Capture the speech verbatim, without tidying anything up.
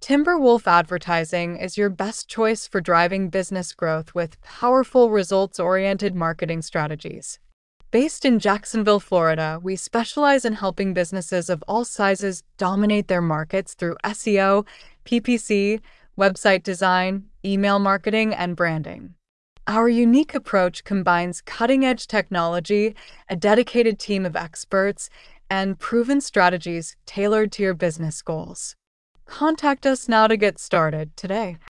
Timberwolf Advertising is your best choice for driving business growth with powerful, results-oriented marketing strategies. Based in Jacksonville, Florida, we specialize in helping businesses of all sizes dominate their markets through S E O, P P C, website design, email marketing, and branding. Our unique approach combines cutting-edge technology, a dedicated team of experts, and proven strategies tailored to your business goals. Contact us now to get started today.